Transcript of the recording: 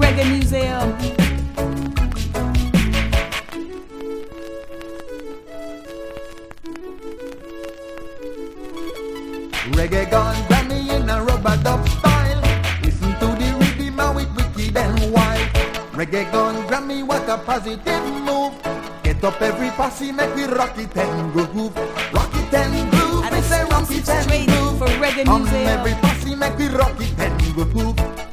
Reggae Museum. Reggae gone Grammy in a rubber dub style. Listen to the rhythm and with wicked and wild. Reggae gone Grammy, what a positive move. Get up every posse, make we rock it and groove. Rock it and groove, And we say rock it and straight groove. for Reggae On Museum. every posse, make we rock it and groove.